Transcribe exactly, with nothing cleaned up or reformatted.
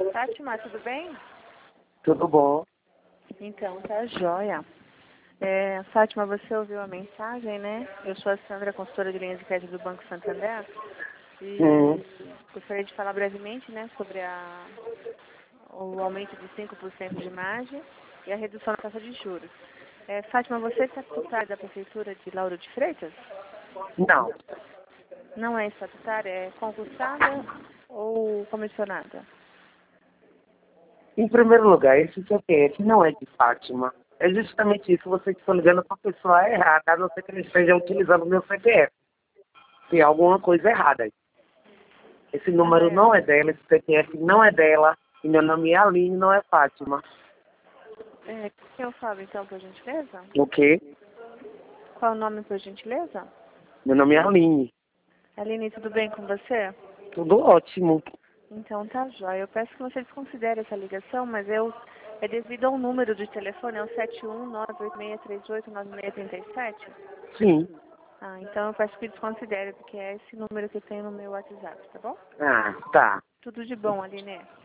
Fátima, tudo bem? Tudo bom? Então, tá jóia. É, Fátima, você ouviu a mensagem, né? Eu sou a Sandra, consultora de linha de crédito do Banco Santander. E Hum. gostaria de falar brevemente, né, sobre a, o aumento de cinco por cento de margem e a redução da taxa de juros. É, Fátima, você é estatutária da Prefeitura de Lauro de Freitas? Não. Não é estatutária, é concursada ou comissionada? Em primeiro lugar, esse C P F não é de Fátima. É justamente isso, você está ligando para a pessoa errada, a não ser que ele esteja utilizando o meu C P F. Tem alguma coisa errada aí. Esse Ah, número não é. é dela, esse C P F não é dela, e meu nome é Aline, não é Fátima. É, quem eu falo então, por gentileza? O quê? Qual o nome, por gentileza? Meu nome é Aline. Aline, tudo bem com você? Tudo ótimo. Então tá jóia. Eu peço que você desconsidere essa ligação, mas eu é devido ao número de telefone, é o sete um nove oito seis três oito nove seis três sete. Sim. Ah, então eu peço que desconsidere, porque é esse número que eu tenho no meu WhatsApp, tá bom? Ah, tá. Tudo de bom, Aline.